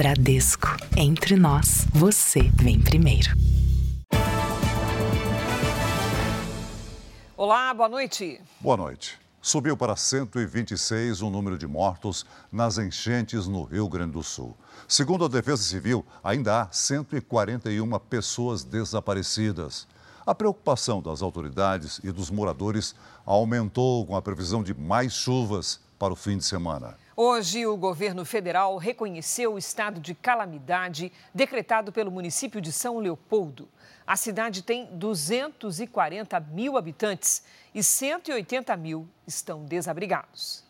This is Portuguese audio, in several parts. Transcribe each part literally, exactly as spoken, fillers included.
Bradesco. Entre nós, você vem primeiro. Olá, boa noite. Boa noite. Subiu para cento e vinte e seis o número de mortos nas enchentes no Rio Grande do Sul. Segundo a Defesa Civil, ainda há cento e quarenta e uma pessoas desaparecidas. A preocupação das autoridades e dos moradores aumentou com a previsão de mais chuvas para o fim de semana. Hoje, o governo federal reconheceu o estado de calamidade decretado pelo município de São Leopoldo. A cidade tem duzentos e quarenta mil habitantes e cento e oitenta mil estão desabrigados.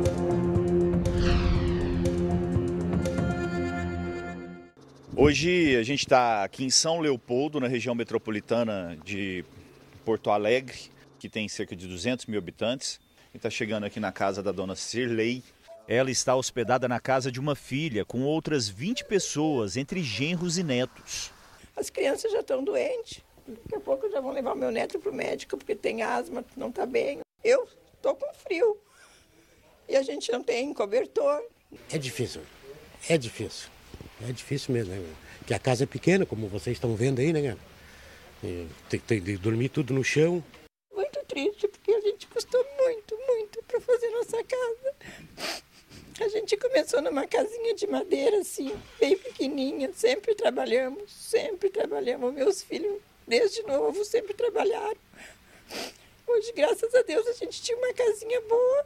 Hoje a gente está aqui em São Leopoldo, na região metropolitana de Porto Alegre, que tem cerca de duzentos mil habitantes. E está chegando aqui na casa da dona Cirlei. Ela está hospedada na casa de uma filha com outras vinte pessoas, entre genros e netos. As crianças já estão doentes. Daqui a pouco já vão levar meu neto para o médico porque tem asma, não está bem. Eu estou com frio e a gente não tem cobertor. É difícil, é difícil. É difícil mesmo, né? Porque a casa é pequena, como vocês estão vendo aí, né? Tem que dormir tudo no chão. Muito triste, porque a gente custou muito, muito para fazer nossa casa. A gente começou numa casinha de madeira, assim, bem pequenininha. Sempre trabalhamos, sempre trabalhamos. Meus filhos, desde novo, sempre trabalharam. Hoje, graças a Deus, a gente tinha uma casinha boa.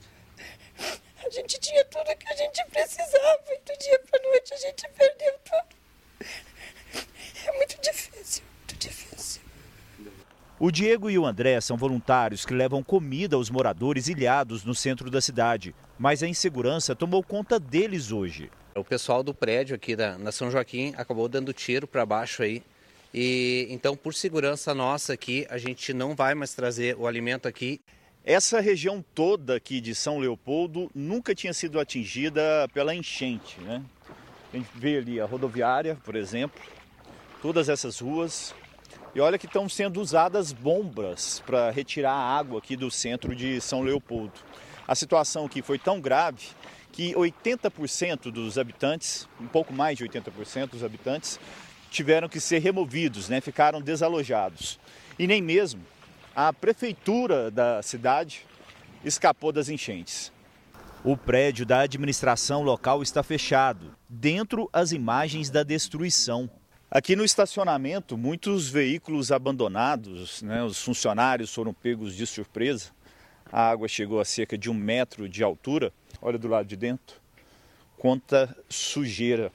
A gente tinha tudo que a gente precisava e do dia para a noite a gente perdeu tudo. É muito difícil, muito difícil. O Diego e o André são voluntários que levam comida aos moradores ilhados no centro da cidade. Mas a insegurança tomou conta deles hoje. O pessoal do prédio aqui da, na São Joaquim acabou dando tiro para baixo aí. E então, por segurança nossa aqui, a gente não vai mais trazer o alimento aqui. Essa região toda aqui de São Leopoldo nunca tinha sido atingida pela enchente, né? A gente vê ali a rodoviária, por exemplo, todas essas ruas. E olha que estão sendo usadas bombas para retirar a água aqui do centro de São Leopoldo. A situação aqui foi tão grave que oitenta por cento dos habitantes, um pouco mais de oitenta por cento dos habitantes, tiveram que ser removidos, né? Ficaram desalojados. E nem mesmo a prefeitura da cidade escapou das enchentes. O prédio da administração local está fechado. Dentro, as imagens da destruição. Aqui no estacionamento, muitos veículos abandonados, né? Os funcionários foram pegos de surpresa. A água chegou a cerca de um metro de altura. Olha do lado de dentro. Quanta sujeira.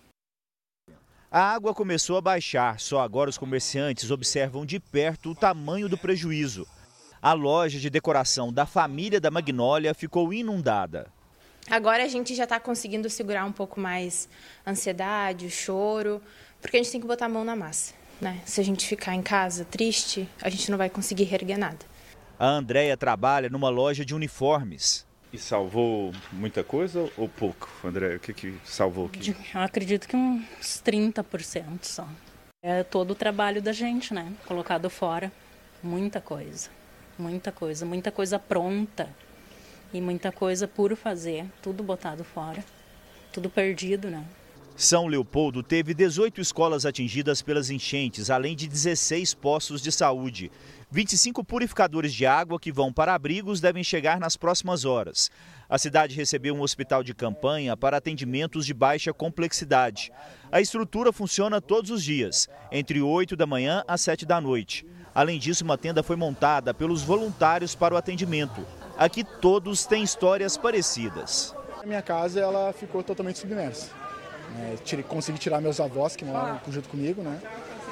A água começou a baixar, só agora os comerciantes observam de perto o tamanho do prejuízo. A loja de decoração da família da Magnólia ficou inundada. Agora a gente já está conseguindo segurar um pouco mais a ansiedade, o choro, porque a gente tem que botar a mão na massa, né? Se a gente ficar em casa triste, a gente não vai conseguir reerguer nada. A Andréia trabalha numa loja de uniformes. E salvou muita coisa ou pouco, André? O que, que salvou aqui? Eu acredito que uns trinta por cento só. É todo o trabalho da gente, né? Colocado fora. Muita coisa. Muita coisa. Muita coisa pronta. E muita coisa por fazer. Tudo botado fora. Tudo perdido, né? São Leopoldo teve dezoito escolas atingidas pelas enchentes, além de dezesseis postos de saúde. vinte e cinco purificadores de água que vão para abrigos devem chegar nas próximas horas. A cidade recebeu um hospital de campanha para atendimentos de baixa complexidade. A estrutura funciona todos os dias, entre oito da manhã às sete da noite. Além disso, uma tenda foi montada pelos voluntários para o atendimento. Aqui todos têm histórias parecidas. A minha casa ela ficou totalmente submersa. É, tirei, consegui tirar meus avós que moram junto comigo, né?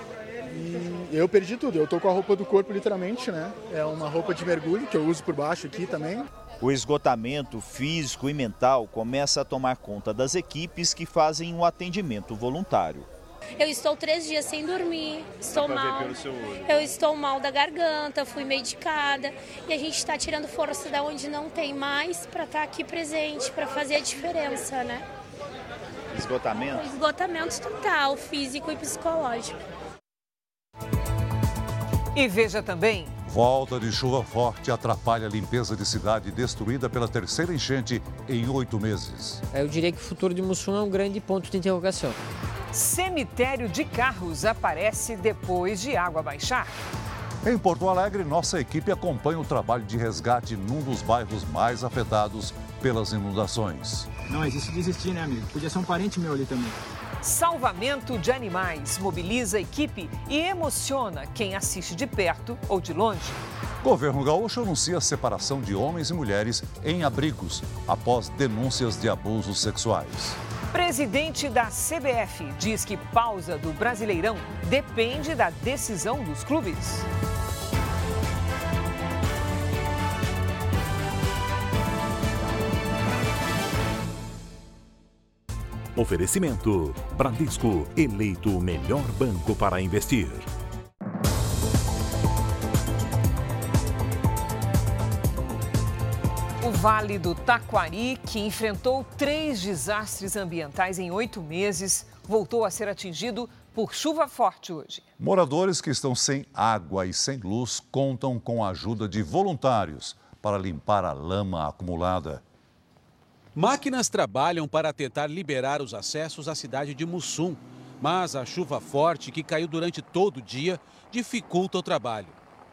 E eu perdi tudo. Eu tô com a roupa do corpo literalmente, né? É uma roupa de mergulho que eu uso por baixo aqui também. O esgotamento físico e mental começa a tomar conta das equipes que fazem o atendimento voluntário. Eu estou três dias sem dormir, estou mal, eu estou mal da garganta, fui medicada e a gente está tirando força da onde não tem mais para estar aqui presente, para fazer a diferença, né? Esgotamento? Esgotamento total, físico e psicológico. E veja também, Volta de chuva forte atrapalha a limpeza de cidade destruída pela terceira enchente em oito meses. Eu diria que o futuro de Mussum é um grande ponto de interrogação. Cemitério de carros aparece depois de água baixar. Em Porto Alegre, nossa equipe acompanha o trabalho de resgate num dos bairros mais afetados pelas inundações. Não existe desistir, né, amigo? Podia ser um parente meu ali também. Salvamento de animais mobiliza a equipe e emociona quem assiste de perto ou de longe. Governo gaúcho anuncia a separação de homens e mulheres em abrigos após denúncias de abusos sexuais. Presidente da C B F diz que pausa do Brasileirão depende da decisão dos clubes. Oferecimento: Bradesco, eleito o melhor banco para investir. O Vale do Taquari, que enfrentou três desastres ambientais em oito meses, voltou a ser atingido por chuva forte hoje. Moradores que estão sem água e sem luz contam com a ajuda de voluntários para limpar a lama acumulada. Máquinas trabalham para tentar liberar os acessos à cidade de Mussum, mas a chuva forte que caiu durante todo o dia dificulta o trabalho.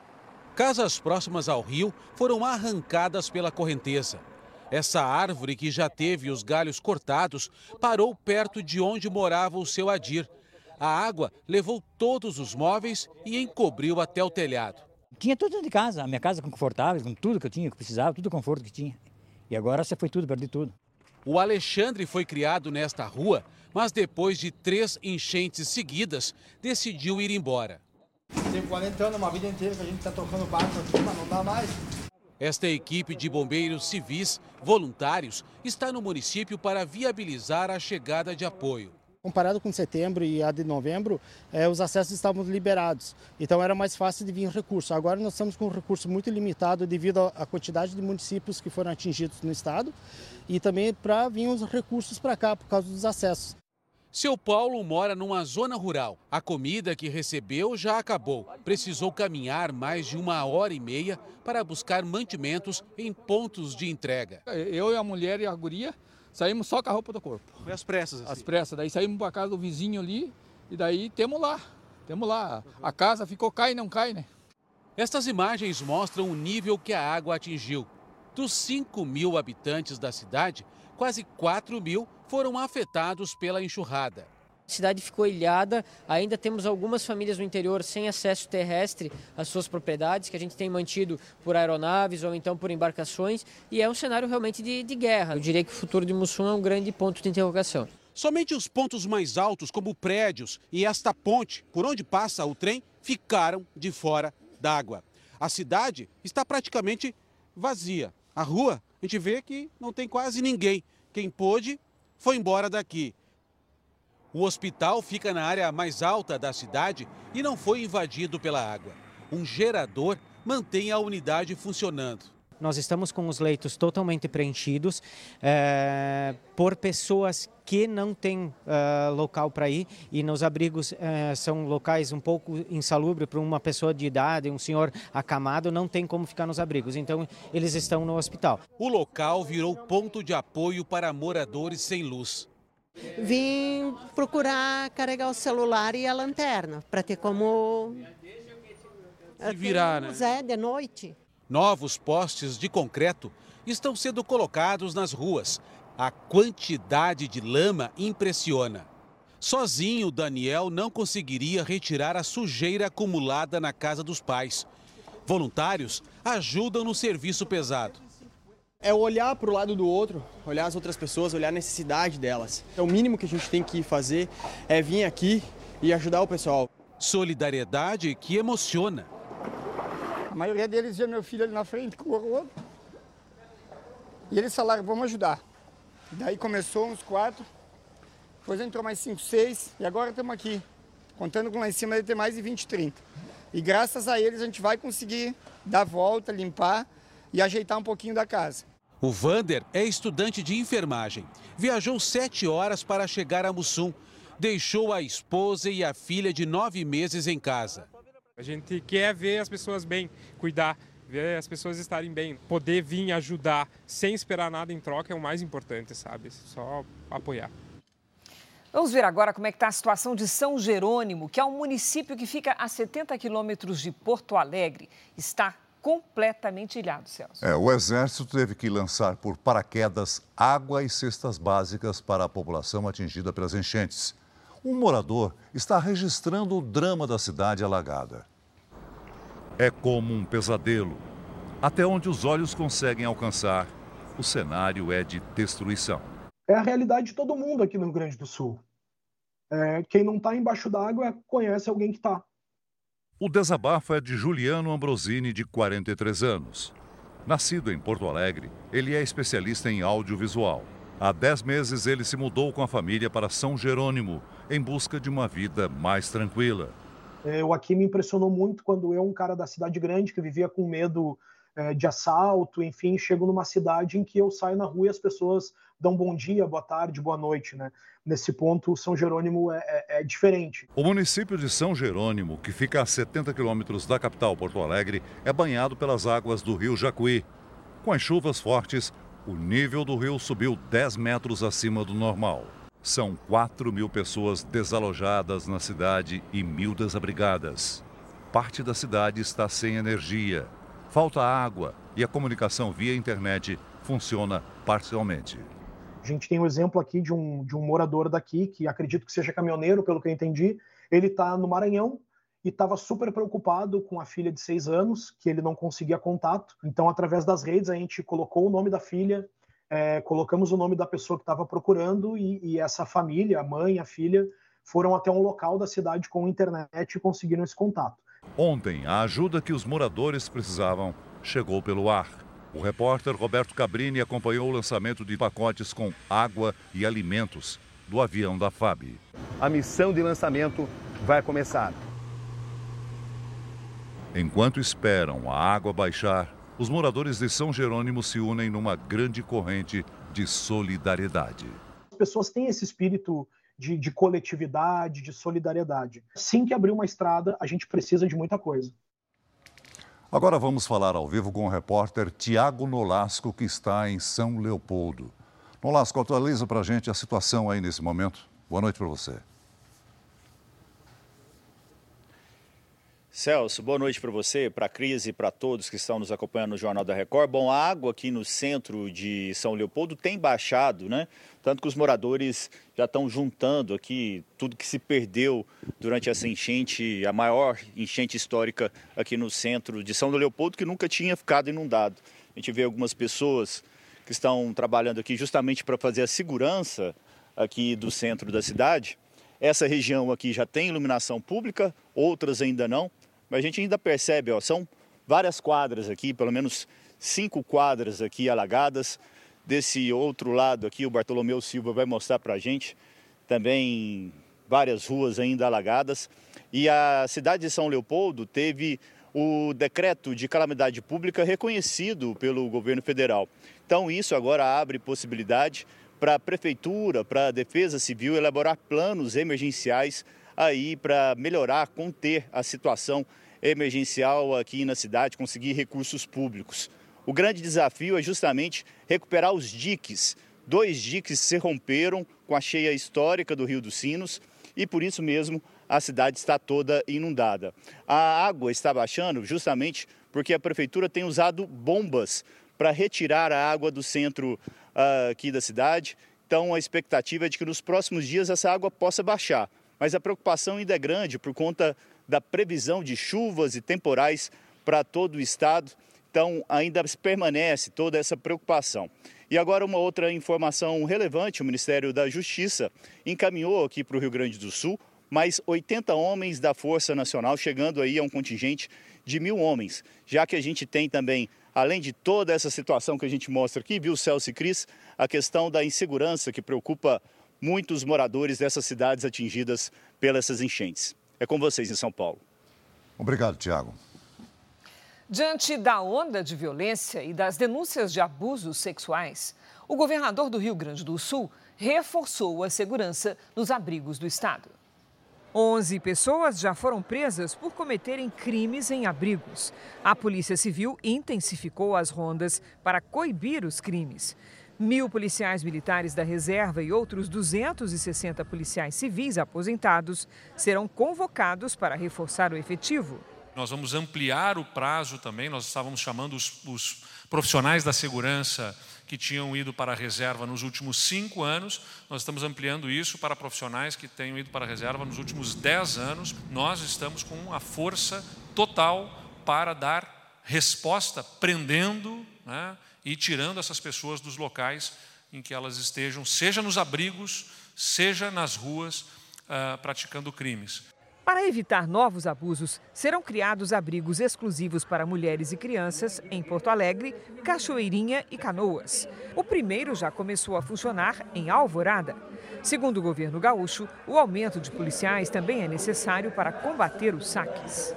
Casas próximas ao rio foram arrancadas pela correnteza. Essa árvore, que já teve os galhos cortados, parou perto de onde morava o seu Adir. A água levou todos os móveis e encobriu até o telhado. Tinha tudo dentro de casa, a minha casa confortável, com tudo que eu tinha, que eu precisava, tudo o conforto que tinha. E agora você foi tudo, perdi tudo. O Alexandre foi criado nesta rua, mas depois de três enchentes seguidas, decidiu ir embora. Tem quarenta anos, uma vida inteira que a gente está tocando barco aqui, mas não dá mais. Esta equipe de bombeiros civis, voluntários, está no município para viabilizar a chegada de apoio. Comparado com setembro e a de novembro, eh, os acessos estavam liberados, então era mais fácil de vir recurso. Agora nós estamos com um recurso muito limitado devido à quantidade de municípios que foram atingidos no estado e também para vir os recursos para cá por causa dos acessos. Seu Paulo mora numa zona rural. A comida que recebeu já acabou. Precisou caminhar mais de uma hora e meia para buscar mantimentos em pontos de entrega. Eu e a mulher e a guria saímos só com a roupa do corpo. Foi às pressas? Assim. Às pressas. Daí saímos para casa do vizinho ali e daí temos lá. Temos lá. A casa ficou cai e não cai, né? Estas imagens mostram o nível que a água atingiu. Dos cinco mil habitantes da cidade, quase quatro mil foram afetados pela enxurrada. A cidade ficou ilhada, ainda temos algumas famílias no interior sem acesso terrestre às suas propriedades, que a gente tem mantido por aeronaves ou então por embarcações, e é um cenário realmente de, de guerra. Eu diria que o futuro de Mussum é um grande ponto de interrogação. Somente os pontos mais altos, como prédios e esta ponte, por onde passa o trem, ficaram de fora d'água. A cidade está praticamente vazia. A rua, a gente vê que não tem quase ninguém. Quem pôde foi embora daqui. O hospital fica na área mais alta da cidade e não foi invadido pela água. Um gerador mantém a unidade funcionando. Nós estamos com os leitos totalmente preenchidos é, por pessoas que não têm uh, local para ir, e nos abrigos uh, são locais um pouco insalubres para uma pessoa de idade, um senhor acamado, não tem como ficar nos abrigos, então eles estão no hospital. O local virou ponto de apoio para moradores sem luz. Vim procurar carregar o celular e a lanterna, para ter como se virar, né? É, de noite. Novos postes de concreto estão sendo colocados nas ruas. A quantidade de lama impressiona. Sozinho, Daniel não conseguiria retirar a sujeira acumulada na casa dos pais. Voluntários ajudam no serviço pesado. É olhar para o lado do outro, olhar as outras pessoas, olhar a necessidade delas. É o mínimo que a gente tem que fazer é vir aqui e ajudar o pessoal. Solidariedade que emociona. A maioria deles via meu filho ali na frente com o rodo. E eles falaram, vamos ajudar. Daí começou uns quatro, depois entrou mais cinco, seis, e agora estamos aqui, contando com lá em cima deve ter mais de vinte, trinta. E graças a eles a gente vai conseguir dar volta, limpar e ajeitar um pouquinho da casa. O Vander é estudante de enfermagem. Viajou sete horas para chegar a Mussum. Deixou a esposa e a filha de nove meses em casa. A gente quer ver as pessoas bem, cuidar, ver as pessoas estarem bem. Poder vir ajudar sem esperar nada em troca é o mais importante, sabe? Só apoiar. Vamos ver agora como é que está a situação de São Jerônimo, que é um município que fica a setenta quilômetros de Porto Alegre. Está completamente ilhado, Celso. É, o Exército teve que lançar por paraquedas água e cestas básicas para a população atingida pelas enchentes. Um morador está registrando o drama da cidade alagada. É como um pesadelo. Até onde os olhos conseguem alcançar, o cenário é de destruição. É a realidade de todo mundo aqui no Rio Grande do Sul. É, quem não está embaixo d'água conhece alguém que está. O desabafo é de Juliano Ambrosini, de quarenta e três anos. Nascido em Porto Alegre, ele é especialista em audiovisual. Há dez meses ele se mudou com a família para São Jerônimo, em busca de uma vida mais tranquila. Eu aqui me impressionou muito quando eu, um cara da cidade grande, que vivia com medo é, de assalto, enfim, chego numa cidade em que eu saio na rua e as pessoas dão bom dia, boa tarde, boa noite, né? Nesse ponto, São Jerônimo é, é, é diferente. O município de São Jerônimo, que fica a setenta quilômetros da capital Porto Alegre, é banhado pelas águas do rio Jacuí. Com as chuvas fortes, o nível do rio subiu dez metros acima do normal. São quatro mil pessoas desalojadas na cidade e mil desabrigadas. Parte da cidade está sem energia. Falta água e a comunicação via internet funciona parcialmente. A gente tem um exemplo aqui de um, de um morador daqui, que acredito que seja caminhoneiro, pelo que eu entendi. Ele está no Maranhão e estava super preocupado com a filha de seis anos, que ele não conseguia contato. Então, através das redes, a gente colocou o nome da filha, é, colocamos o nome da pessoa que estava procurando e, e essa família, a mãe, a filha, foram até um local da cidade com internet e conseguiram esse contato. Ontem, a ajuda que os moradores precisavam chegou pelo ar. O repórter Roberto Cabrini acompanhou o lançamento de pacotes com água e alimentos do avião da F A B. A missão de lançamento vai começar. Enquanto esperam a água baixar, os moradores de São Jerônimo se unem numa grande corrente de solidariedade. As pessoas têm esse espírito de, de coletividade, de solidariedade. Assim que abrir uma estrada, a gente precisa de muita coisa. Agora vamos falar ao vivo com o repórter Tiago Nolasco, que está em São Leopoldo. Nolasco, atualiza para a gente a situação aí nesse momento. Boa noite para você. Celso, boa noite para você, para a Cris e para todos que estão nos acompanhando no Jornal da Record. Bom, a água aqui no centro de São Leopoldo tem baixado, né? Tanto que os moradores já estão juntando aqui tudo que se perdeu durante essa enchente, a maior enchente histórica aqui no centro de São Leopoldo, que nunca tinha ficado inundado. A gente vê algumas pessoas que estão trabalhando aqui justamente para fazer a segurança aqui do centro da cidade. Essa região aqui já tem iluminação pública, outras ainda não. Mas a gente ainda percebe, ó, são várias quadras aqui, pelo menos cinco quadras aqui alagadas. Desse outro lado aqui, o Bartolomeu Silva vai mostrar para a gente também várias ruas ainda alagadas. E a cidade de São Leopoldo teve o decreto de calamidade pública reconhecido pelo governo federal. Então isso agora abre possibilidade para a prefeitura, para a Defesa Civil elaborar planos emergenciais aí para melhorar, conter a situação emergencial aqui na cidade, conseguir recursos públicos. O grande desafio é justamente recuperar os diques. Dois diques se romperam com a cheia histórica do Rio dos Sinos e por isso mesmo a cidade está toda inundada. A água está baixando justamente porque a prefeitura tem usado bombas para retirar a água do centro uh, aqui da cidade. Então a expectativa é de que nos próximos dias essa água possa baixar. Mas a preocupação ainda é grande por conta da previsão de chuvas e temporais para todo o estado. Então, ainda permanece toda essa preocupação. E agora uma outra informação relevante, o Ministério da Justiça encaminhou aqui para o Rio Grande do Sul mais oitenta homens da Força Nacional, chegando aí a um contingente de mil homens. Já que a gente tem também, além de toda essa situação que a gente mostra aqui, viu, Celso e Cris, a questão da insegurança que preocupa muitos moradores dessas cidades atingidas pelas enchentes. É com vocês em São Paulo. Obrigado, Tiago. Diante da onda de violência e das denúncias de abusos sexuais, o governador do Rio Grande do Sul reforçou a segurança nos abrigos do estado. onze pessoas já foram presas por cometerem crimes em abrigos. A Polícia Civil intensificou as rondas para coibir os crimes. Mil policiais militares da reserva e outros duzentos e sessenta policiais civis aposentados serão convocados para reforçar o efetivo. Nós vamos ampliar o prazo também, nós estávamos chamando os, os profissionais da segurança que tinham ido para a reserva nos últimos cinco anos, nós estamos ampliando isso para profissionais que tenham ido para a reserva nos últimos dez anos. Nós estamos com a força total para dar resposta, prendendo, né, e tirando essas pessoas dos locais em que elas estejam, seja nos abrigos, seja nas ruas, uh, praticando crimes. Para evitar novos abusos, serão criados abrigos exclusivos para mulheres e crianças em Porto Alegre, Cachoeirinha e Canoas. O primeiro já começou a funcionar em Alvorada. Segundo o governo gaúcho, o aumento de policiais também é necessário para combater os saques.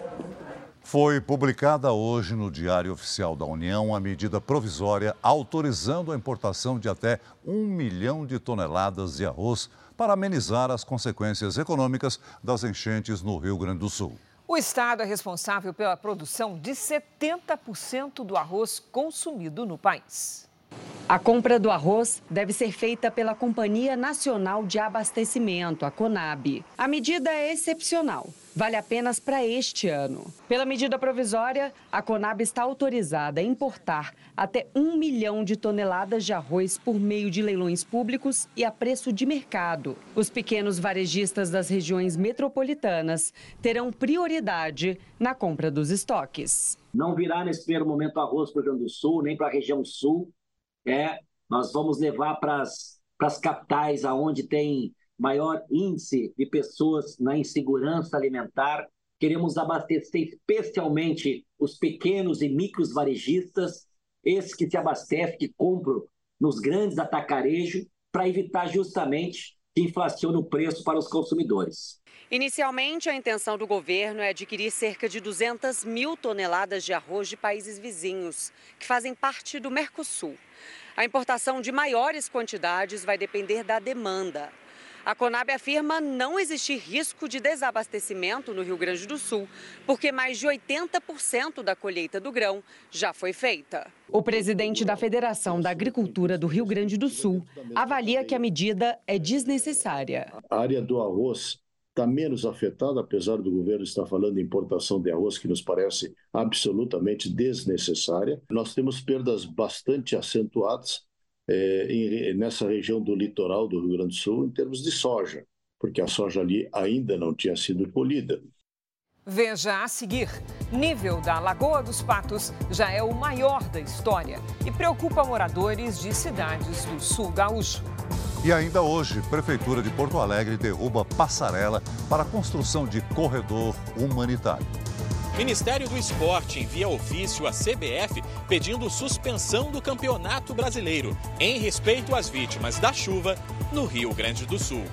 Foi publicada hoje no Diário Oficial da União a medida provisória autorizando a importação de até um milhão de toneladas de arroz para amenizar as consequências econômicas das enchentes no Rio Grande do Sul. O estado é responsável pela produção de setenta por cento do arroz consumido no país. A compra do arroz deve ser feita pela Companhia Nacional de Abastecimento, a CONAB. A medida é excepcional, vale apenas para este ano. Pela medida provisória, a CONAB está autorizada a importar até um milhão de toneladas de arroz por meio de leilões públicos e a preço de mercado. Os pequenos varejistas das regiões metropolitanas terão prioridade na compra dos estoques. Não virá nesse primeiro momento arroz para o Rio Grande do Sul, nem para a região sul. É, nós vamos levar para as capitais, aonde tem maior índice de pessoas na insegurança alimentar. Queremos abastecer especialmente os pequenos e micros varejistas, esses que se abastecem, que compram nos grandes atacarejos, para evitar justamente que inflacione o preço para os consumidores. Inicialmente, a intenção do governo é adquirir cerca de duzentas mil toneladas de arroz de países vizinhos, que fazem parte do Mercosul. A importação de maiores quantidades vai depender da demanda. A CONAB afirma não existir risco de desabastecimento no Rio Grande do Sul, porque mais de oitenta por cento da colheita do grão já foi feita. O presidente da Federação da Agricultura do Rio Grande do Sul avalia que a medida é desnecessária. A área do arroz está menos afetada, apesar do governo estar falando em importação de arroz, que nos parece absolutamente desnecessária. Nós temos perdas bastante acentuadas é, em, nessa região do litoral do Rio Grande do Sul, em termos de soja, porque a soja ali ainda não tinha sido colhida. Veja a seguir, nível da Lagoa dos Patos já é o maior da história e preocupa moradores de cidades do sul gaúcho. E ainda hoje, Prefeitura de Porto Alegre derruba passarela para a construção de corredor humanitário. Ministério do Esporte envia ofício à C B F pedindo suspensão do Campeonato Brasileiro em respeito às vítimas da chuva no Rio Grande do Sul.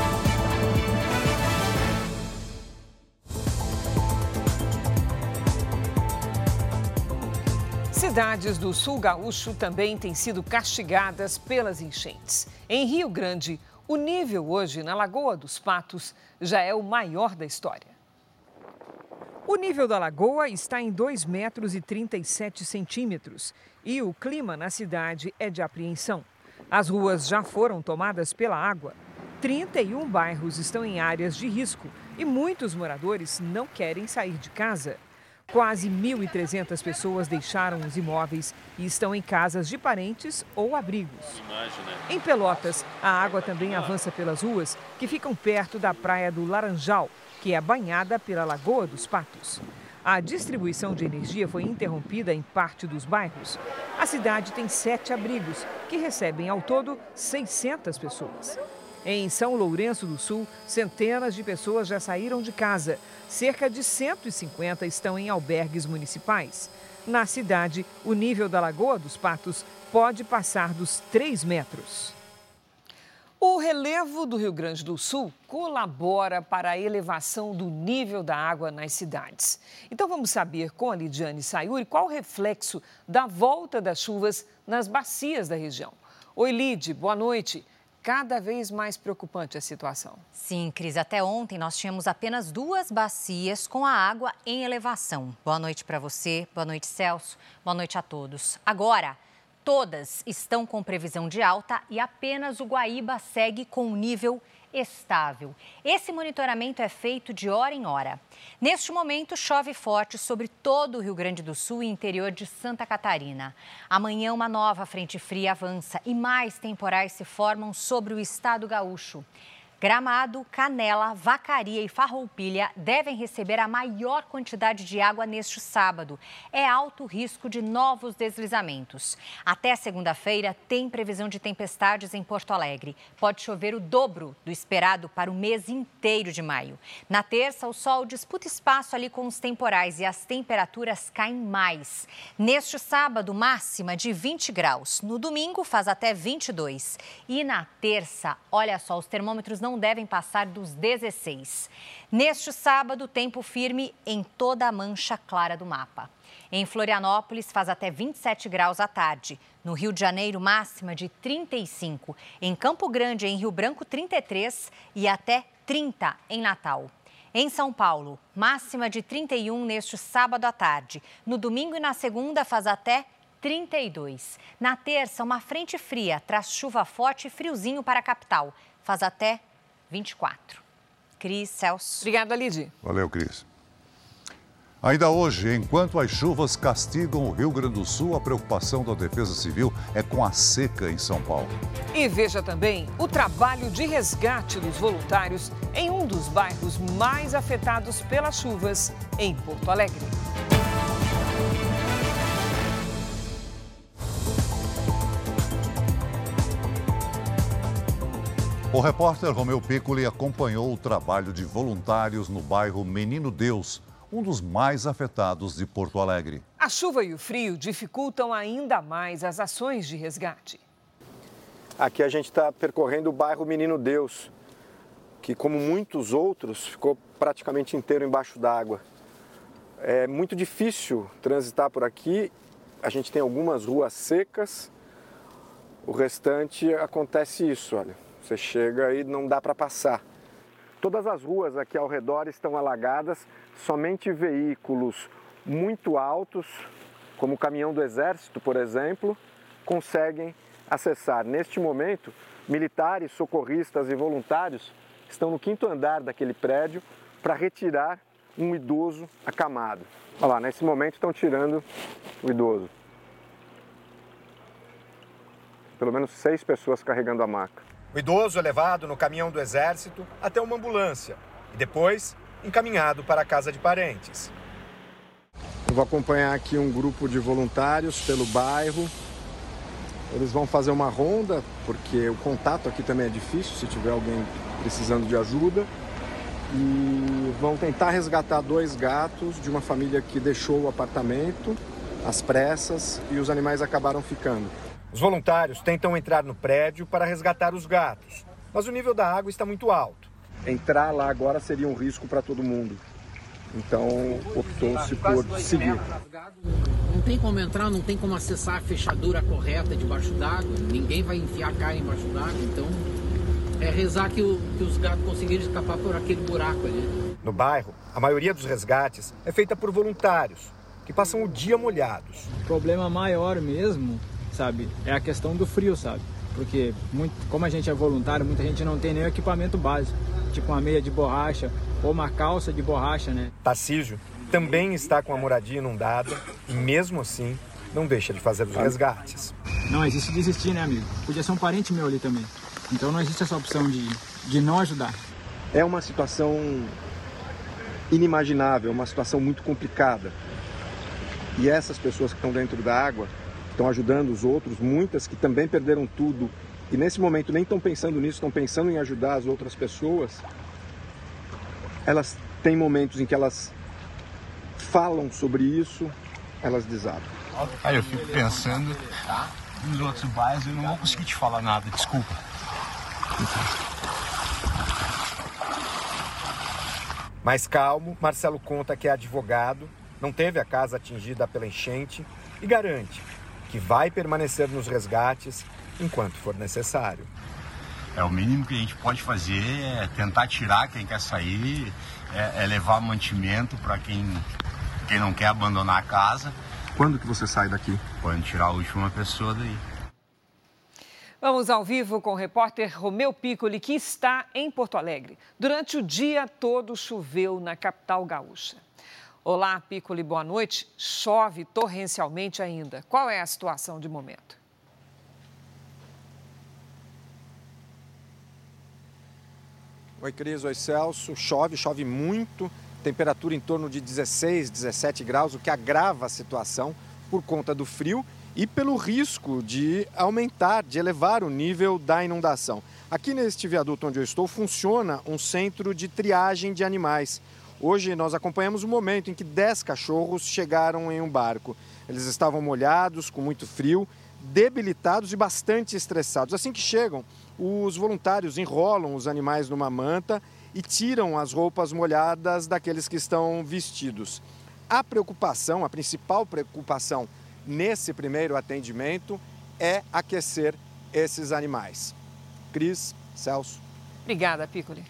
Cidades do sul gaúcho também têm sido castigadas pelas enchentes. Em Rio Grande, o nível hoje na Lagoa dos Patos já é o maior da história. O nível da lagoa está em dois metros e trinta e sete centímetros e o clima na cidade é de apreensão. As ruas já foram tomadas pela água. trinta e um bairros estão em áreas de risco e muitos moradores não querem sair de casa. Quase mil e trezentas pessoas deixaram os imóveis e estão em casas de parentes ou abrigos. Em Pelotas, a água também avança pelas ruas que ficam perto da praia do Laranjal, que é banhada pela Lagoa dos Patos. A distribuição de energia foi interrompida em parte dos bairros. A cidade tem sete abrigos, que recebem ao todo seiscentas pessoas. Em São Lourenço do Sul, centenas de pessoas já saíram de casa. Cerca de cento e cinquenta estão em albergues municipais. Na cidade, o nível da Lagoa dos Patos pode passar dos três metros. O relevo do Rio Grande do Sul colabora para a elevação do nível da água nas cidades. Então vamos saber com a Lidiane Sayuri qual o reflexo da volta das chuvas nas bacias da região. Oi, Lid, boa noite. cada vez mais preocupante a situação. Sim, Cris, até ontem nós tínhamos apenas duas bacias com a água em elevação. Boa noite para você, boa noite, Celso, boa noite a todos. Agora, todas estão com previsão de alta e apenas o Guaíba segue com um nível estável. Esse monitoramento é feito de hora em hora. Neste momento, chove forte sobre todo o Rio Grande do Sul e interior de Santa Catarina. Amanhã, uma nova frente fria avança e mais temporais se formam sobre o estado gaúcho. Gramado, Canela, Vacaria e Farroupilha devem receber a maior quantidade de água neste sábado. É alto risco de novos deslizamentos. Até segunda-feira, tem previsão de tempestades em Porto Alegre. Pode chover o dobro do esperado para o mês inteiro de maio. Na terça, o sol disputa espaço ali com os temporais e as temperaturas caem mais. Neste sábado, máxima de vinte graus. No domingo, faz até vinte e dois. E na terça, olha só, os termômetros não não devem passar dos dezesseis. Neste sábado, tempo firme em toda a mancha clara do mapa. Em Florianópolis, faz até vinte e sete graus à tarde. No Rio de Janeiro, máxima de trinta e cinco. Em Campo Grande, em Rio Branco, trinta e três e até trinta em Natal. Em São Paulo, máxima de trinta e um neste sábado à tarde. No domingo e na segunda, faz até trinta e dois. Na terça, uma frente fria traz chuva forte e friozinho para a capital. Faz até vinte e quatro. Cris, Celso. Obrigada, Lidy. Valeu, Cris. Ainda hoje, enquanto as chuvas castigam o Rio Grande do Sul, a preocupação da Defesa Civil é com a seca em São Paulo. E veja também o trabalho de resgate dos voluntários em um dos bairros mais afetados pelas chuvas, em Porto Alegre. O repórter Romeu Piccoli acompanhou o trabalho de voluntários no bairro Menino Deus, um dos mais afetados de Porto Alegre. A chuva e o frio dificultam ainda mais as ações de resgate. Aqui a gente está percorrendo o bairro Menino Deus, que, como muitos outros, ficou praticamente inteiro embaixo d'água. É muito difícil transitar por aqui. A gente tem algumas ruas secas, o restante acontece isso, olha. Você chega e não dá para passar. Todas as ruas aqui ao redor estão alagadas, somente veículos muito altos, como o caminhão do Exército, por exemplo, conseguem acessar. Neste momento, militares, socorristas e voluntários estão no quinto andar daquele prédio para retirar um idoso acamado. Olha lá, nesse momento estão tirando o idoso. Pelo menos seis pessoas carregando a maca. O idoso é levado no caminhão do Exército até uma ambulância e depois encaminhado para a casa de parentes. Eu vou acompanhar aqui um grupo de voluntários pelo bairro. Eles vão fazer uma ronda, porque o contato aqui também é difícil, se tiver alguém precisando de ajuda. E vão tentar resgatar dois gatos de uma família que deixou o apartamento às pressas e os animais acabaram ficando. Os voluntários tentam entrar no prédio para resgatar os gatos, mas o nível da água está muito alto. Entrar lá agora seria um risco para todo mundo, então optou-se por seguir. Não tem como entrar, não tem como acessar a fechadura correta debaixo d'água, ninguém vai enfiar a cara embaixo d'água, então é rezar que, o, que os gatos conseguiram escapar por aquele buraco ali. No bairro, a maioria dos resgates é feita por voluntários, que passam o dia molhados. O problema maior mesmo, sabe, é a questão do frio, sabe? Porque muito, como a gente é voluntário, muita gente não tem nem equipamento básico, tipo uma meia de borracha ou uma calça de borracha, né? Tarcísio também está com a moradia inundada e mesmo assim não deixa de fazer os resgates. Não existe desistir, né, amigo? Podia ser um parente meu ali também. Então não existe essa opção de, de não ajudar. É uma situação inimaginável, uma situação muito complicada. E essas pessoas que estão dentro da água estão ajudando os outros, muitas que também perderam tudo e nesse momento nem estão pensando nisso, estão pensando em ajudar as outras pessoas. Elas têm momentos em que elas falam sobre isso, elas desabam. Aí eu fico pensando nos outros bairros e não vou conseguir te falar nada, desculpa. Mais calmo, Marcelo conta que é advogado, não teve a casa atingida pela enchente e garante que vai permanecer nos resgates enquanto for necessário. É o mínimo que a gente pode fazer, é tentar tirar quem quer sair, é, é levar mantimento para quem, quem não quer abandonar a casa. Quando que você sai daqui? Quando tirar a última pessoa daí. Vamos ao vivo com o repórter Romeu Piccoli, que está em Porto Alegre. Durante o dia todo choveu na capital gaúcha. Olá, Piccoli, boa noite. Chove torrencialmente ainda. Qual é a situação de momento? Oi, Cris, oi, Celso. Chove, chove muito. Temperatura em torno de dezesseis, dezessete graus, o que agrava a situação por conta do frio e pelo risco de aumentar, de elevar o nível da inundação. Aqui neste viaduto onde eu estou, funciona um centro de triagem de animais. Hoje nós acompanhamos o momento em que dez cachorros chegaram em um barco. Eles estavam molhados, com muito frio, debilitados e bastante estressados. Assim que chegam, os voluntários enrolam os animais numa manta e tiram as roupas molhadas daqueles que estão vestidos. A preocupação, a principal preocupação nesse primeiro atendimento é aquecer esses animais. Cris, Celso. Obrigada, Piccoli.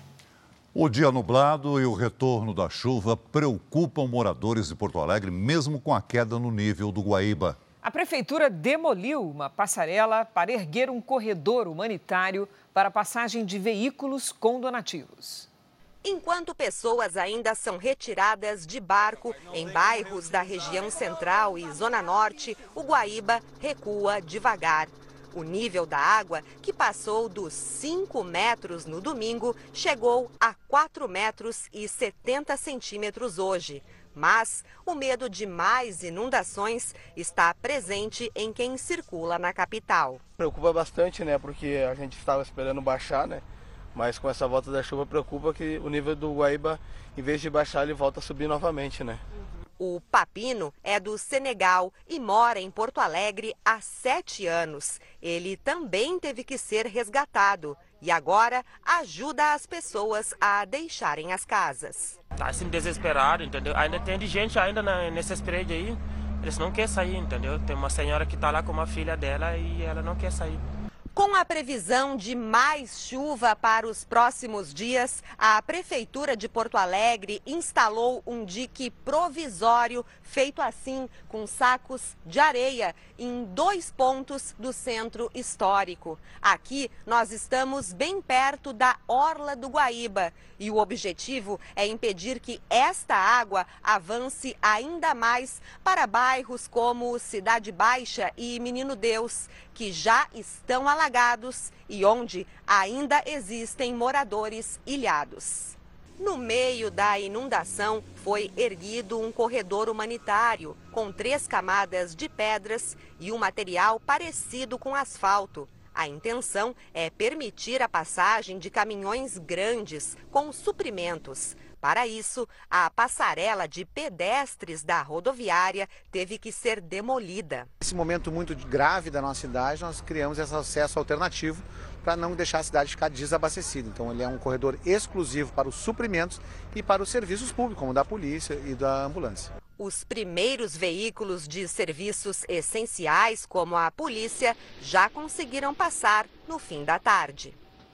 O dia nublado e o retorno da chuva preocupam moradores de Porto Alegre, mesmo com a queda no nível do Guaíba. A prefeitura demoliu uma passarela para erguer um corredor humanitário para passagem de veículos com donativos. Enquanto pessoas ainda são retiradas de barco em bairros da região central e zona norte, o Guaíba recua devagar. O nível da água, que passou dos cinco metros no domingo, chegou a quatro metros e setenta centímetros hoje. Mas o medo de mais inundações está presente em quem circula na capital. Preocupa bastante, né? Porque a gente estava esperando baixar, né? Mas com essa volta da chuva preocupa que o nível do Guaíba, em vez de baixar, ele volta a subir novamente, né? O Papino é do Senegal e mora em Porto Alegre há sete anos. Ele também teve que ser resgatado e agora ajuda as pessoas a deixarem as casas. Tá assim desesperado, entendeu? Ainda tem gente ainda nesses prédios aí, eles não querem sair, entendeu? Tem uma senhora que tá lá com uma filha dela e ela não quer sair. Com a previsão de mais chuva para os próximos dias, a Prefeitura de Porto Alegre instalou um dique provisório feito assim com sacos de areia em dois pontos do centro histórico. Aqui nós estamos bem perto da orla do Guaíba e o objetivo é impedir que esta água avance ainda mais para bairros como Cidade Baixa e Menino Deus, que já estão alagados e onde ainda existem moradores ilhados. No meio da inundação, foi erguido um corredor humanitário com três camadas de pedras e um material parecido com asfalto. A intenção é permitir a passagem de caminhões grandes com suprimentos. Para isso, a passarela de pedestres da rodoviária teve que ser demolida. Nesse momento muito grave da nossa cidade, nós criamos esse acesso alternativo para não deixar a cidade ficar desabastecida. Então, ele é um corredor exclusivo para os suprimentos e para os serviços públicos, como da polícia e da ambulância. Os primeiros veículos de serviços essenciais, como a polícia, já conseguiram passar no fim da tarde.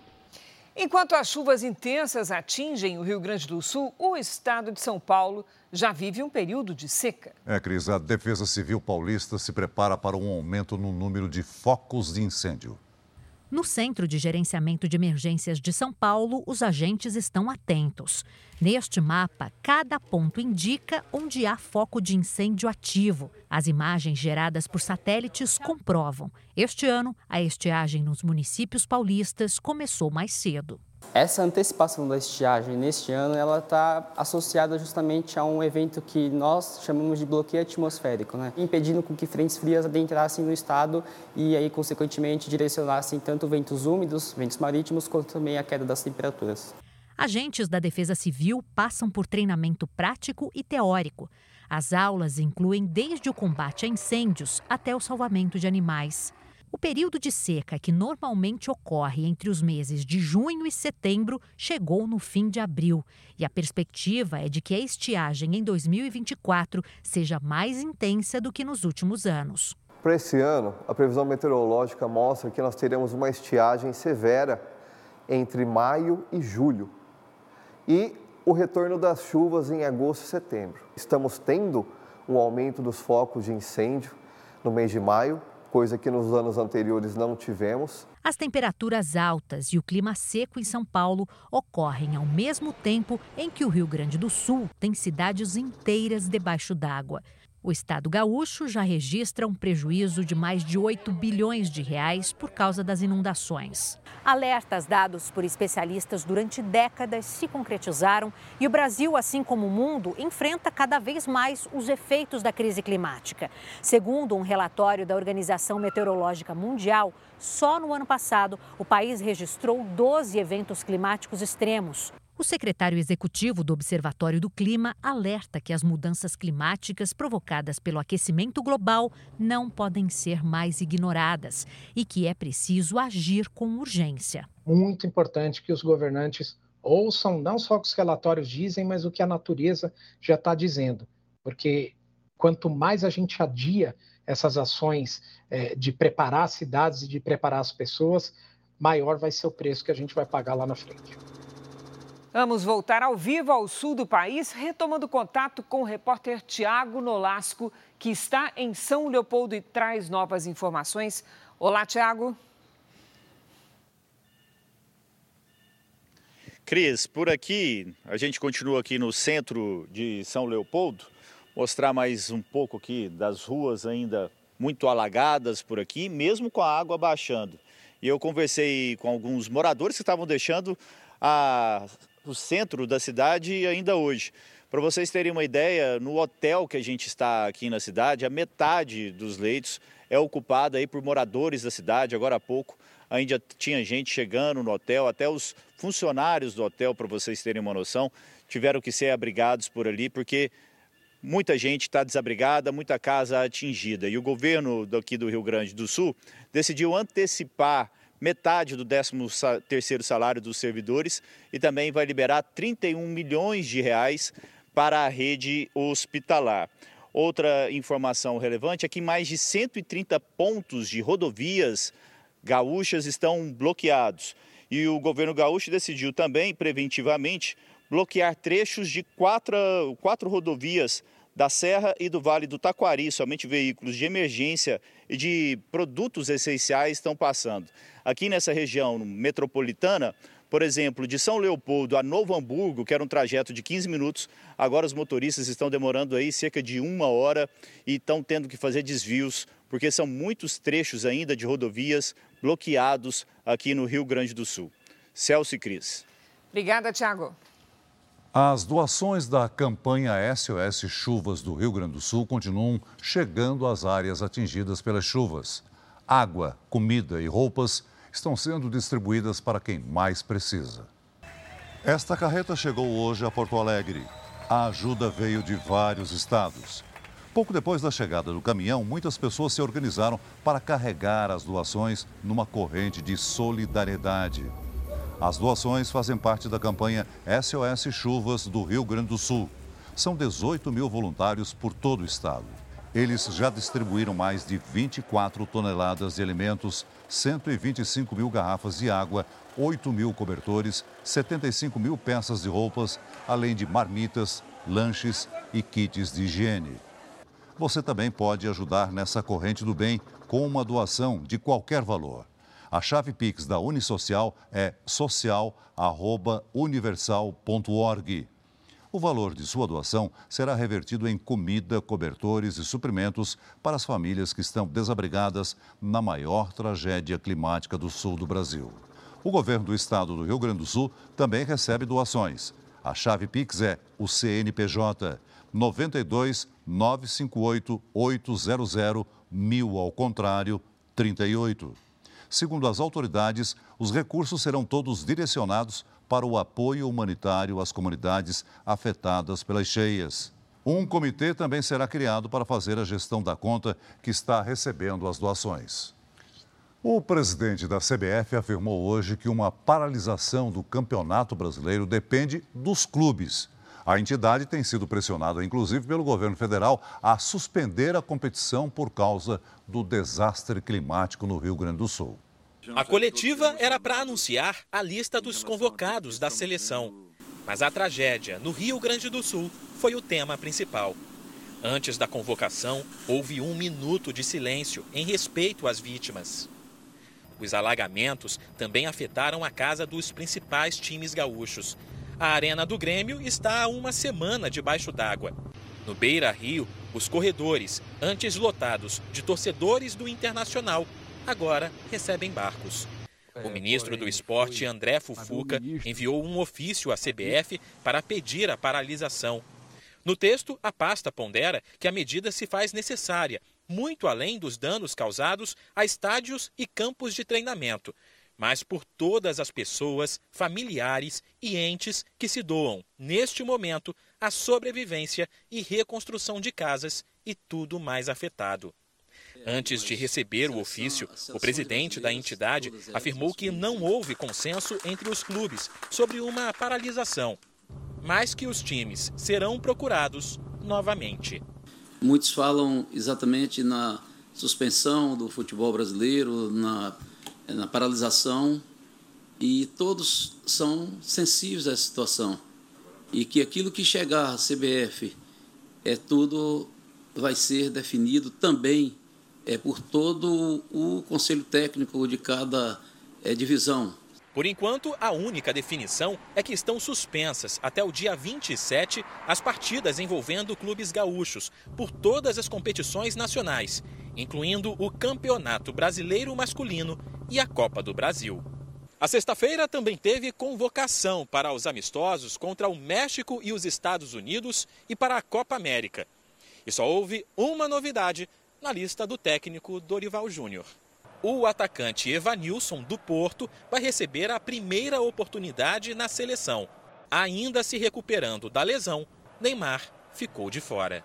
Enquanto as chuvas intensas atingem o Rio Grande do Sul, o estado de São Paulo já vive um período de seca. É, Cris, a Defesa Civil Paulista se prepara para um aumento no número de focos de incêndio. No Centro de Gerenciamento de Emergências de São Paulo, os agentes estão atentos. Neste mapa, cada ponto indica onde há foco de incêndio ativo. As imagens geradas por satélites comprovam. Este ano, a estiagem nos municípios paulistas começou mais cedo. Essa antecipação da estiagem neste ano, ela está associada justamente a um evento que nós chamamos de bloqueio atmosférico, né? Impedindo com que frentes frias adentrassem no estado e aí, consequentemente, direcionassem tanto ventos úmidos, ventos marítimos, quanto também a queda das temperaturas. Agentes da Defesa Civil passam por treinamento prático e teórico. As aulas incluem desde o combate a incêndios até o salvamento de animais. O período de seca, que normalmente ocorre entre os meses de junho e setembro, chegou no fim de abril. E a perspectiva é de que a estiagem em dois mil e vinte e quatro seja mais intensa do que nos últimos anos. Para esse ano, a previsão meteorológica mostra que nós teremos uma estiagem severa entre maio e julho. E o retorno das chuvas em agosto e setembro. Estamos tendo um aumento dos focos de incêndio no mês de maio, coisa que nos anos anteriores não tivemos. As temperaturas altas e o clima seco em São Paulo ocorrem ao mesmo tempo em que o Rio Grande do Sul tem cidades inteiras debaixo d'água. O estado gaúcho já registra um prejuízo de mais de oito bilhões de reais por causa das inundações. Alertas dados por especialistas durante décadas se concretizaram e o Brasil, assim como o mundo, enfrenta cada vez mais os efeitos da crise climática. Segundo um relatório da Organização Meteorológica Mundial, só no ano passado o país registrou doze eventos climáticos extremos. O secretário executivo do Observatório do Clima alerta que as mudanças climáticas provocadas pelo aquecimento global não podem ser mais ignoradas e que é preciso agir com urgência. Muito importante que os governantes ouçam não só o que os relatórios dizem, mas o que a natureza já está dizendo. Porque quanto mais a gente adia essas ações é, de preparar as cidades e de preparar as pessoas, maior vai ser o preço que a gente vai pagar lá na frente. Vamos voltar ao vivo ao sul do país, retomando contato com o repórter Tiago Nolasco, que está em São Leopoldo e traz novas informações. Olá, Tiago. Cris, por aqui, a gente continua aqui no centro de São Leopoldo, mostrar mais um pouco aqui das ruas ainda muito alagadas por aqui, mesmo com a água baixando. E eu conversei com alguns moradores que estavam deixando a... o centro da cidade ainda hoje. Para vocês terem uma ideia, no hotel que a gente está aqui na cidade, a metade dos leitos é ocupada aí por moradores da cidade. Agora há pouco ainda tinha gente chegando no hotel, até os funcionários do hotel, para vocês terem uma noção, tiveram que ser abrigados por ali, porque muita gente está desabrigada, muita casa atingida. E o governo daqui do Rio Grande do Sul decidiu antecipar metade do décimo terceiro salário dos servidores e também vai liberar trinta e um milhões de reais para a rede hospitalar. Outra informação relevante é que mais de cento e trinta pontos de rodovias gaúchas estão bloqueados. E o governo gaúcho decidiu também, preventivamente, bloquear trechos de quatro, quatro rodovias da Serra e do Vale do Taquari. Somente veículos de emergência e de produtos essenciais estão passando. Aqui nessa região metropolitana, por exemplo, de São Leopoldo a Novo Hamburgo, que era um trajeto de quinze minutos, agora os motoristas estão demorando aí cerca de uma hora e estão tendo que fazer desvios, porque são muitos trechos ainda de rodovias bloqueados aqui no Rio Grande do Sul. Celso e Cris. Obrigada, Tiago. As doações da campanha S O S Chuvas do Rio Grande do Sul continuam chegando às áreas atingidas pelas chuvas. Água, comida e roupas estão sendo distribuídas para quem mais precisa. Esta carreta chegou hoje a Porto Alegre. A ajuda veio de vários estados. Pouco depois da chegada do caminhão, muitas pessoas se organizaram para carregar as doações numa corrente de solidariedade. As doações fazem parte da campanha S O S Chuvas do Rio Grande do Sul. São dezoito mil voluntários por todo o estado. Eles já distribuíram mais de vinte e quatro toneladas de alimentos, cento e vinte e cinco mil garrafas de água, oito mil cobertores, setenta e cinco mil peças de roupas, além de marmitas, lanches e kits de higiene. Você também pode ajudar nessa corrente do bem com uma doação de qualquer valor. A chave Pix da Unisocial é social arroba universal ponto org. O valor de sua doação será revertido em comida, cobertores e suprimentos para as famílias que estão desabrigadas na maior tragédia climática do sul do Brasil. O governo do estado do Rio Grande do Sul também recebe doações. A chave Pix é o C N P J nove dois nove cinco oito oito zero zero mil ao contrário trinta e oito. Segundo as autoridades, os recursos serão todos direcionados para o apoio humanitário às comunidades afetadas pelas cheias. Um comitê também será criado para fazer a gestão da conta que está recebendo as doações. O presidente da C B F afirmou hoje que uma paralisação do Campeonato Brasileiro depende dos clubes. A entidade tem sido pressionada, inclusive, pelo governo federal a suspender a competição por causa do desastre climático no Rio Grande do Sul. A coletiva era para anunciar a lista dos convocados da seleção. Mas a tragédia no Rio Grande do Sul foi o tema principal. Antes da convocação, houve um minuto de silêncio em respeito às vítimas. Os alagamentos também afetaram a casa dos principais times gaúchos. A Arena do Grêmio está há uma semana debaixo d'água. No Beira-Rio, os corredores, antes lotados de torcedores do Internacional, agora recebem barcos. O ministro do Esporte, André Fufuca, enviou um ofício à C B F para pedir a paralisação. No texto, a pasta pondera que a medida se faz necessária, muito além dos danos causados a estádios e campos de treinamento, mas por todas as pessoas, familiares e entes que se doam, neste momento, à sobrevivência e reconstrução de casas e tudo mais afetado. Antes de receber o ofício, o presidente da entidade afirmou que não houve consenso entre os clubes sobre uma paralisação, mas que os times serão procurados novamente. Muitos falam exatamente na suspensão do futebol brasileiro, na, na paralisação, e todos são sensíveis a essa situação. E que aquilo que chegar à C B F, é tudo vai ser definido também é, por todo o conselho técnico de cada é, divisão. Por enquanto, a única definição é que estão suspensas até o dia vinte e sete as partidas envolvendo clubes gaúchos por todas as competições nacionais, incluindo o Campeonato Brasileiro Masculino e a Copa do Brasil. A sexta-feira também teve convocação para os amistosos contra o México e os Estados Unidos e para a Copa América. E só houve uma novidade na lista do técnico Dorival Júnior. O atacante Evanilson, do Porto, vai receber a primeira oportunidade na seleção. Ainda se recuperando da lesão, Neymar ficou de fora.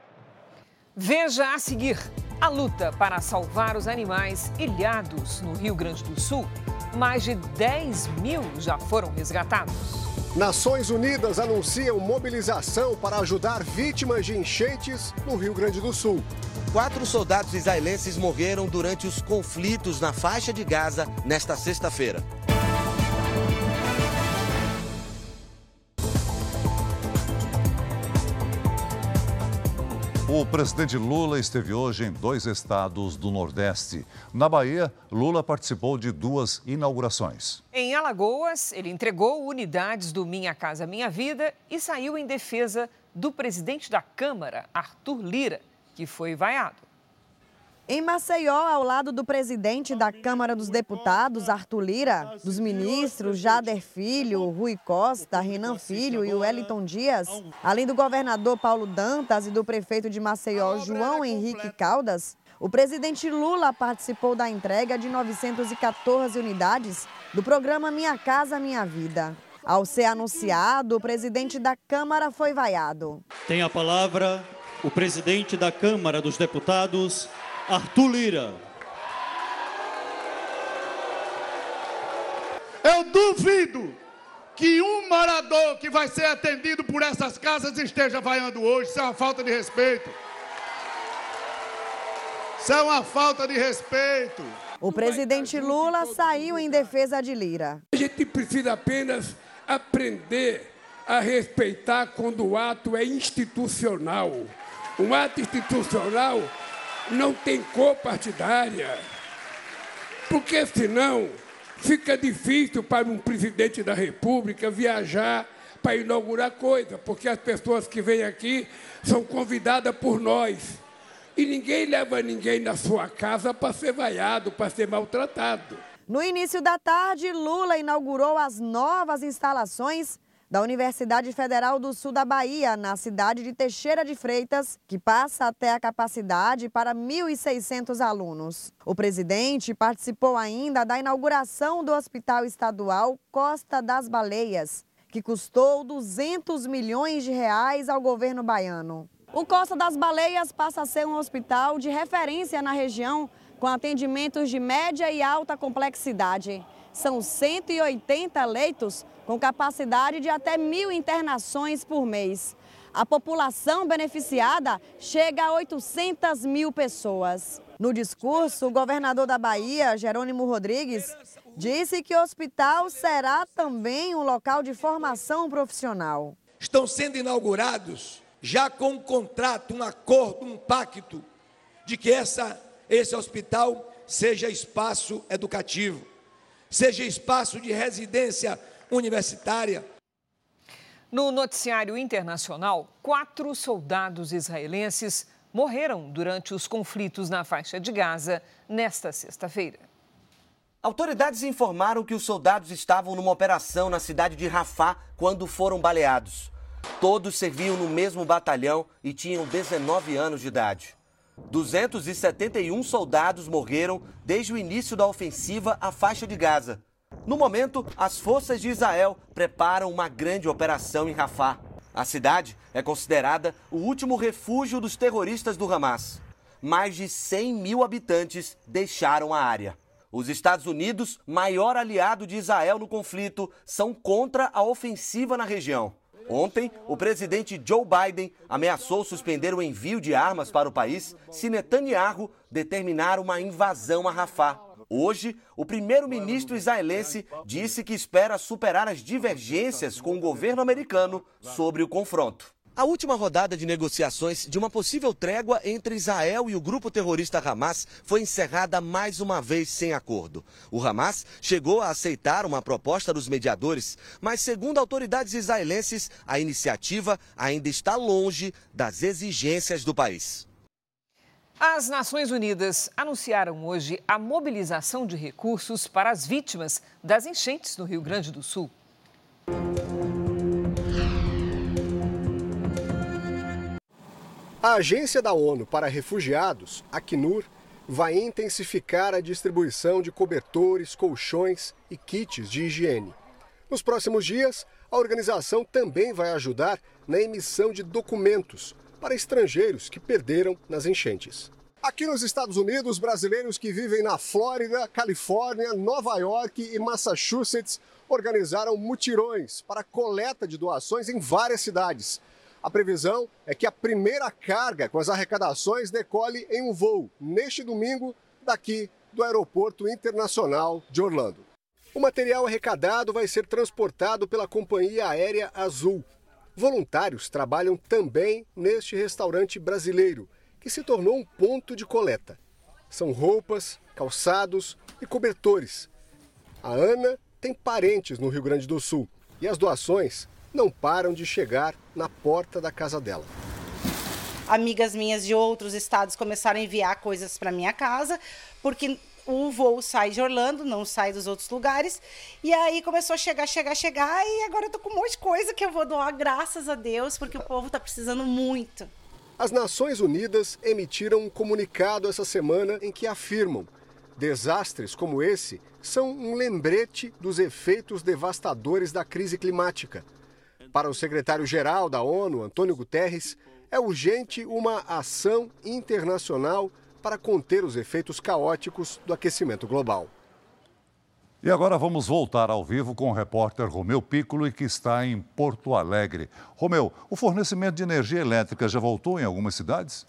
Veja a seguir a luta para salvar os animais ilhados no Rio Grande do Sul. Mais de dez mil já foram resgatados. Nações Unidas anunciam mobilização para ajudar vítimas de enchentes no Rio Grande do Sul. Quatro soldados israelenses morreram durante os conflitos na faixa de Gaza nesta sexta-feira. O presidente Lula esteve hoje em dois estados do Nordeste. Na Bahia, Lula participou de duas inaugurações. Em Alagoas, ele entregou unidades do Minha Casa Minha Vida e saiu em defesa do presidente da Câmara, Arthur Lira, que foi vaiado. Em Maceió, ao lado do presidente da Câmara dos Deputados, Arthur Lira, dos ministros Jader Filho, Rui Costa, Renan Filho e Wellington Dias, além do governador Paulo Dantas e do prefeito de Maceió, João Henrique Caldas, o presidente Lula participou da entrega de novecentas e quatorze unidades do programa Minha Casa Minha Vida. Ao ser anunciado, o presidente da Câmara foi vaiado. Tem a palavra o presidente da Câmara dos Deputados, Arthur Lira. Eu duvido que um morador que vai ser atendido por essas casas esteja vaiando hoje. Isso é uma falta de respeito. Isso é uma falta de respeito. O presidente Lula saiu em defesa de Lira. A gente precisa apenas aprender a respeitar quando o ato é institucional. Um ato institucional não tem cor partidária, porque senão fica difícil para um presidente da República viajar para inaugurar coisa, porque as pessoas que vêm aqui são convidadas por nós. E ninguém leva ninguém na sua casa para ser vaiado, para ser maltratado. No início da tarde, Lula inaugurou as novas instalações da Universidade Federal do Sul da Bahia, na cidade de Teixeira de Freitas, que passa até a capacidade para mil e seiscentos alunos. O presidente participou ainda da inauguração do Hospital Estadual Costa das Baleias, que custou duzentos milhões de reais ao governo baiano. O Costa das Baleias passa a ser um hospital de referência na região, com atendimentos de média e alta complexidade. São cento e oitenta leitos com capacidade de até mil internações por mês. A população beneficiada chega a oitocentas mil pessoas. No discurso, o governador da Bahia, Jerônimo Rodrigues, disse que o hospital será também um local de formação profissional. Estão sendo inaugurados, já com um contrato, um acordo, um pacto, de que essa, esse hospital seja espaço educativo, seja espaço de residência universitária. No noticiário internacional, quatro soldados israelenses morreram durante os conflitos na faixa de Gaza nesta sexta-feira. Autoridades informaram que os soldados estavam numa operação na cidade de Rafah quando foram baleados. Todos serviam no mesmo batalhão e tinham dezenove anos de idade. duzentos e setenta e um soldados morreram desde o início da ofensiva à faixa de Gaza. No momento, as forças de Israel preparam uma grande operação em Rafah. A cidade é considerada o último refúgio dos terroristas do Hamas. Mais de cem mil habitantes deixaram a área. Os Estados Unidos, maior aliado de Israel no conflito, são contra a ofensiva na região. Ontem, o presidente Joe Biden ameaçou suspender o envio de armas para o país se Netanyahu determinar uma invasão a Rafah. Hoje, o primeiro-ministro israelense disse que espera superar as divergências com o governo americano sobre o confronto. A última rodada de negociações de uma possível trégua entre Israel e o grupo terrorista Hamas foi encerrada mais uma vez sem acordo. O Hamas chegou a aceitar uma proposta dos mediadores, mas segundo autoridades israelenses, a iniciativa ainda está longe das exigências do país. As Nações Unidas anunciaram hoje a mobilização de recursos para as vítimas das enchentes no Rio Grande do Sul. A Agência da ONU para Refugiados, Acnur, vai intensificar a distribuição de cobertores, colchões e kits de higiene. Nos próximos dias, a organização também vai ajudar na emissão de documentos para estrangeiros que perderam nas enchentes. Aqui nos Estados Unidos, brasileiros que vivem na Flórida, Califórnia, Nova York e Massachusetts organizaram mutirões para coleta de doações em várias cidades. A previsão é que a primeira carga com as arrecadações decole em um voo neste domingo daqui do Aeroporto Internacional de Orlando. O material arrecadado vai ser transportado pela companhia aérea Azul. Voluntários trabalham também neste restaurante brasileiro, que se tornou um ponto de coleta. São roupas, calçados e cobertores. A Ana tem parentes no Rio Grande do Sul e as doações não param de chegar na porta da casa dela. Amigas minhas de outros estados começaram a enviar coisas para minha casa, porque o voo sai de Orlando, não sai dos outros lugares. E aí começou a chegar, chegar, chegar, e agora eu tô com um monte de coisa que eu vou doar, graças a Deus, porque o povo tá precisando muito. As Nações Unidas emitiram um comunicado essa semana em que afirmam: desastres como esse são um lembrete dos efeitos devastadores da crise climática. Para o secretário-geral da ONU, Antônio Guterres, é urgente uma ação internacional para conter os efeitos caóticos do aquecimento global. E agora vamos voltar ao vivo com o repórter Romeu Piccolo, que está em Porto Alegre. Romeu, o fornecimento de energia elétrica já voltou em algumas cidades?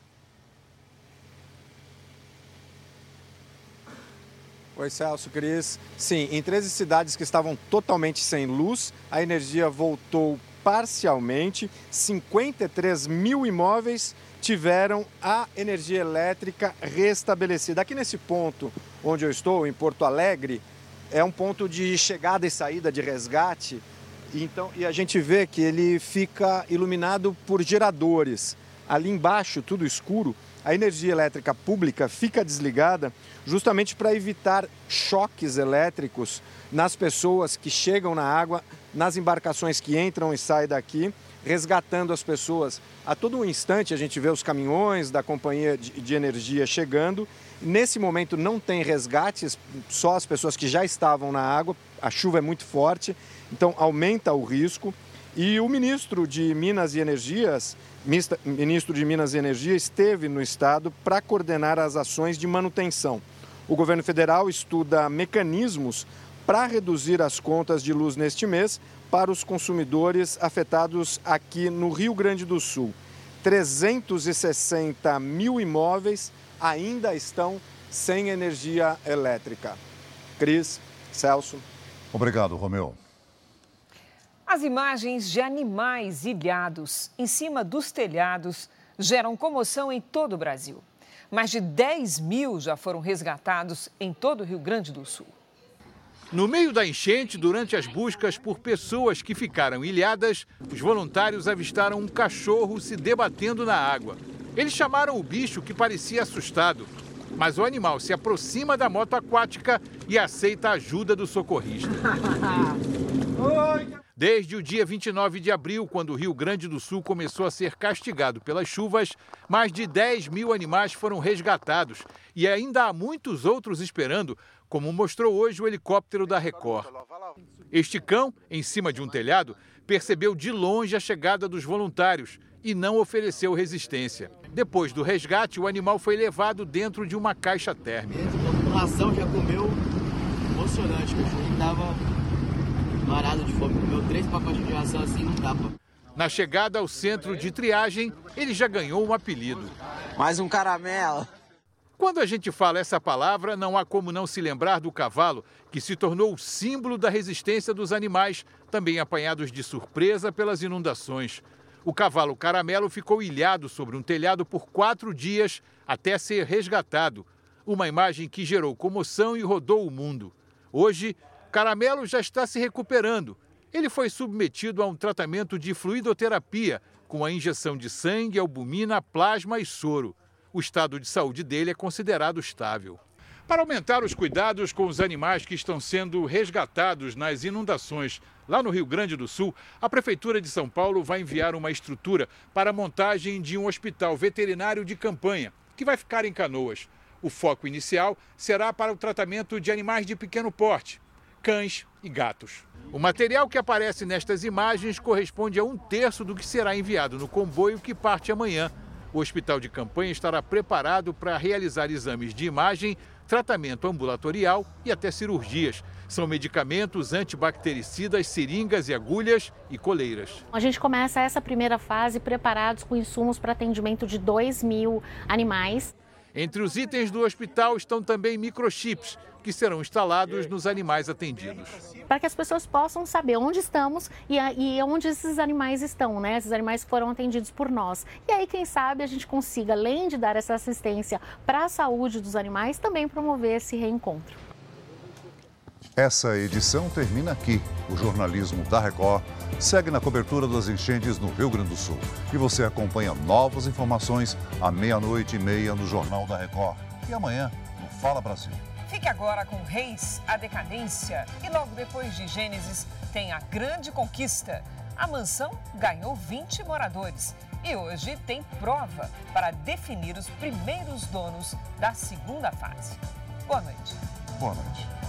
Oi, Celso, Cris. Sim, em treze cidades que estavam totalmente sem luz, a energia voltou parcialmente. cinquenta e três mil imóveis tiveram a energia elétrica restabelecida. Aqui nesse ponto onde eu estou, em Porto Alegre, é um ponto de chegada e saída de resgate. Então, e a gente vê que ele fica iluminado por geradores. Ali embaixo, tudo escuro, a energia elétrica pública fica desligada justamente para evitar choques elétricos nas pessoas que chegam na água, nas embarcações que entram e saem daqui, resgatando as pessoas. A todo instante a gente vê os caminhões da companhia de energia chegando. Nesse momento não tem resgates, só as pessoas que já estavam na água. A chuva é muito forte, então aumenta o risco. E o ministro de Minas e Energias, ministro de Minas e Energia, esteve no estado para coordenar as ações de manutenção. O governo federal estuda mecanismos para reduzir as contas de luz neste mês para os consumidores afetados aqui no Rio Grande do Sul. trezentos e sessenta mil imóveis ainda estão sem energia elétrica. Cris, Celso. Obrigado, Romeu. As imagens de animais ilhados em cima dos telhados geram comoção em todo o Brasil. Mais de dez mil já foram resgatados em todo o Rio Grande do Sul. No meio da enchente, durante as buscas por pessoas que ficaram ilhadas, os voluntários avistaram um cachorro se debatendo na água. Eles chamaram o bicho, que parecia assustado, mas o animal se aproxima da moto aquática e aceita a ajuda do socorrista. Desde o dia vinte e nove de abril, quando o Rio Grande do Sul começou a ser castigado pelas chuvas, mais de dez mil animais foram resgatados e ainda há muitos outros esperando, como mostrou hoje o helicóptero da Record. Este cão, em cima de um telhado, percebeu de longe a chegada dos voluntários e não ofereceu resistência. Depois do resgate, o animal foi levado dentro de uma caixa térmica. A ração já comeu, emocionante, o cachorro estava parado de fome, comeu três pacotes de ração assim, não tapa. Na chegada ao centro de triagem, ele já ganhou um apelido. Mais um caramelo. Quando a gente fala essa palavra, não há como não se lembrar do cavalo, que se tornou o símbolo da resistência dos animais, também apanhados de surpresa pelas inundações. O cavalo Caramelo ficou ilhado sobre um telhado por quatro dias até ser resgatado. Uma imagem que gerou comoção e rodou o mundo. Hoje, Caramelo já está se recuperando. Ele foi submetido a um tratamento de fluidoterapia, com a injeção de sangue, albumina, plasma e soro. O estado de saúde dele é considerado estável. Para aumentar os cuidados com os animais que estão sendo resgatados nas inundações lá no Rio Grande do Sul, a Prefeitura de São Paulo vai enviar uma estrutura para a montagem de um hospital veterinário de campanha, que vai ficar em Canoas. O foco inicial será para o tratamento de animais de pequeno porte, cães e gatos. O material que aparece nestas imagens corresponde a um terço do que será enviado no comboio que parte amanhã. O hospital de campanha estará preparado para realizar exames de imagem, tratamento ambulatorial e até cirurgias. São medicamentos antibactericidas, seringas e agulhas e coleiras. A gente começa essa primeira fase preparados com insumos para atendimento de dois mil animais. Entre os itens do hospital estão também microchips, que serão instalados nos animais atendidos. Para que as pessoas possam saber onde estamos e, e onde esses animais estão, né? Esses animais foram atendidos por nós. E aí, quem sabe, a gente consiga, além de dar essa assistência para a saúde dos animais, também promover esse reencontro. Essa edição termina aqui. O jornalismo da Record segue na cobertura das enchentes no Rio Grande do Sul. E você acompanha novas informações à meia-noite e meia no Jornal da Record. E amanhã, no Fala Brasil. Fique agora com Reis, a Decadência. E logo depois de Gênesis, tem a Grande Conquista. A mansão ganhou vinte moradores. E hoje tem prova para definir os primeiros donos da segunda fase. Boa noite. Boa noite.